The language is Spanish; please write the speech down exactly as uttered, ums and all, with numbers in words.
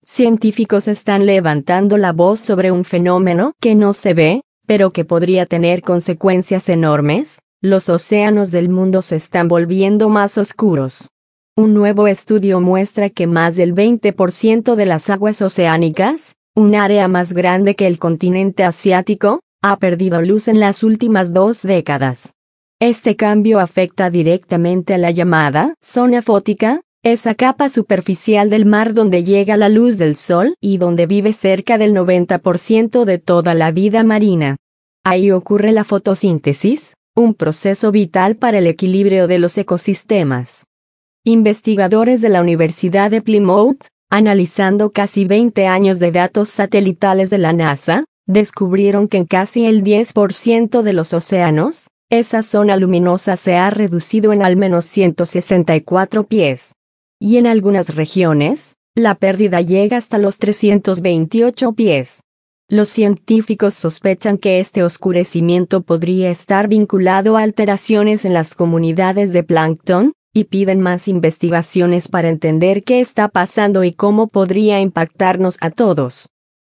Científicos están levantando la voz sobre un fenómeno que no se ve, pero que podría tener consecuencias enormes. Los océanos del mundo se están volviendo más oscuros. Un nuevo estudio muestra que más del veinte por ciento de las aguas oceánicas, un área más grande que el continente asiático, ha perdido luz en las últimas dos décadas. Este cambio afecta directamente a la llamada zona fótica, esa capa superficial del mar donde llega la luz del sol y donde vive cerca del noventa por ciento de toda la vida marina. Ahí ocurre la fotosíntesis, un proceso vital para el equilibrio de los ecosistemas. Investigadores de la Universidad de Plymouth, analizando casi veinte años de datos satelitales de la NASA, descubrieron que en casi el diez por ciento de los océanos, esa zona luminosa se ha reducido en al menos ciento sesenta y cuatro pies. Y en algunas regiones, la pérdida llega hasta los trescientos veintiocho pies. Los científicos sospechan que este oscurecimiento podría estar vinculado a alteraciones en las comunidades de plancton, y piden más investigaciones para entender qué está pasando y cómo podría impactarnos a todos.